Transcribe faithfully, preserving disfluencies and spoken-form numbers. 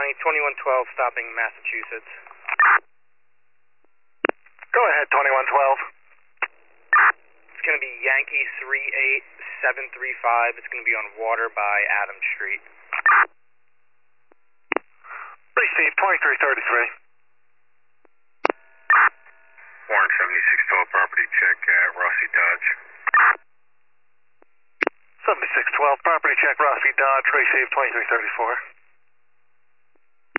County, twenty-one twelve, stopping Massachusetts. Go ahead, twenty-one twelve. It's going to be Yankee three eight seven three five. It's going to be on water by Adams Street. Receive twenty-three thirty-three. Warren seventy-six twelve, property check at Rossi Dodge. seventy-six twelve, property check Rossi Dodge, receive twenty-three thirty-four.